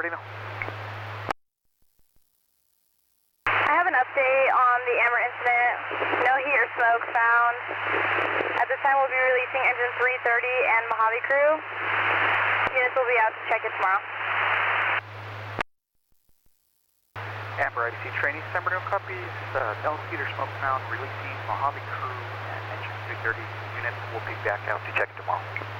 Bernardino. I have an update on the Amber incident. No heat or smoke found. At this time, we'll be releasing engine 330 and Mojave crew. Units will be out to check it tomorrow. Amber IDC training, San Bernardino copies. No heat or smoke found. Releasing Mojave crew and engine 330 unit. We'll be back out to check it tomorrow.